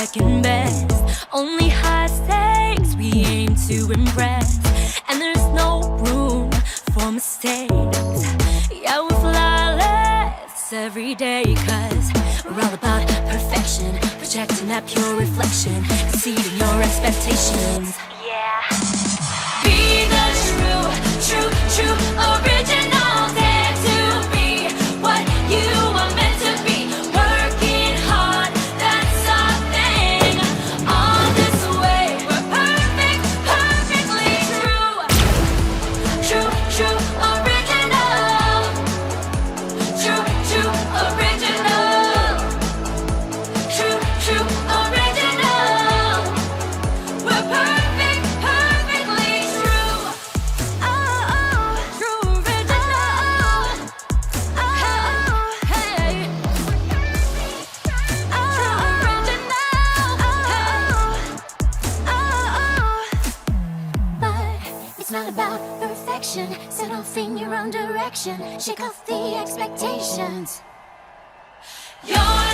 second best. Only high stakes we aim to impress, and there's no room for mistakes. Yeah, we're flawless every day, 'cause we're all about perfection, projecting that pure reflection, exceeding your expectations. Yeah. Be the true original. Dare to be what you are meant to be. Working hard, that's our thing. On this way, we're perfect, perfectly true. True original. True original. True original. We're perfect, perfectly true. Oh, true original. Oh, hey. True original. But it's not about perfection. Set off in your own direction. Shake off the expectations. You're